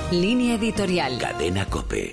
Línea editorial. Cadena COPE.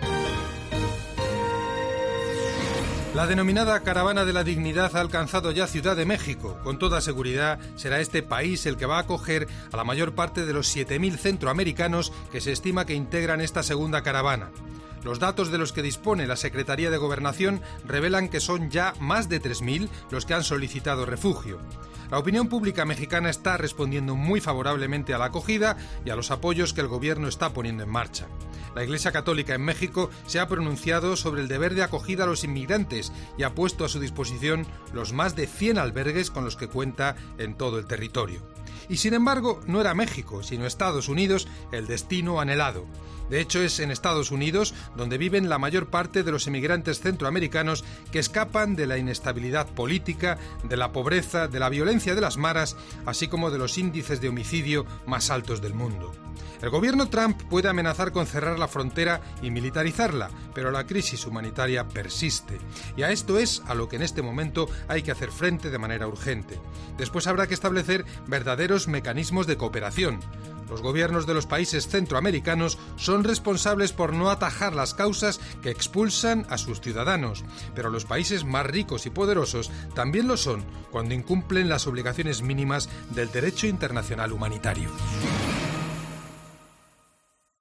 La denominada Caravana de la Dignidad ha alcanzado ya Ciudad de México. Con toda seguridad será este país el que va a acoger a la mayor parte de los 7.000 centroamericanos que se estima que integran esta segunda caravana. Los datos de los que dispone la Secretaría de Gobernación revelan que son ya más de 3.000 los que han solicitado refugio. La opinión pública mexicana está respondiendo muy favorablemente a la acogida y a los apoyos que el gobierno está poniendo en marcha. La Iglesia Católica en México se ha pronunciado sobre el deber de acogida a los inmigrantes y ha puesto a su disposición los más de 100 albergues con los que cuenta en todo el territorio. Y sin embargo, no era México, sino Estados Unidos el destino anhelado. De hecho, es en Estados Unidos donde viven la mayor parte de los inmigrantes centroamericanos que escapan de la inestabilidad política, de la pobreza, de la violencia de las maras, así como de los índices de homicidio más altos del mundo. El gobierno Trump puede amenazar con cerrar la frontera y militarizarla, pero la crisis humanitaria persiste. Y a esto es a lo que en este momento hay que hacer frente de manera urgente. Después habrá que establecer verdaderos mecanismos de cooperación. Los gobiernos de los países centroamericanos son responsables por no atajar las causas que expulsan a sus ciudadanos, pero los países más ricos y poderosos también lo son cuando incumplen las obligaciones mínimas del derecho internacional humanitario.